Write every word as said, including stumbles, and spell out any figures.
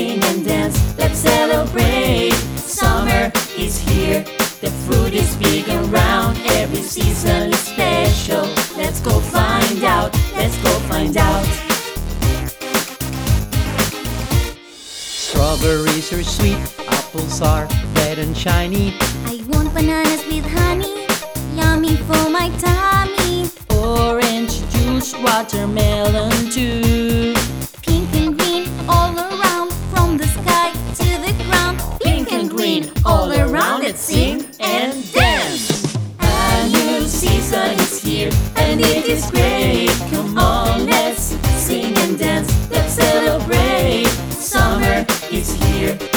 sing and dance. Let's celebrate. Summer is here. The fruit is big and round. Every season is special. Let's go find out. Let's go find out. Strawberries are sweet, apples are red and shiny. I want bananas with honey, yummy for my tummy. Orange juice, watermelon too. Pink and green all around, from the sky to the ground. Pink and green all around. Let's sing and dance. A new season is here and it is great. Come on, let's sing and dance. Let's celebrate. Summer is here.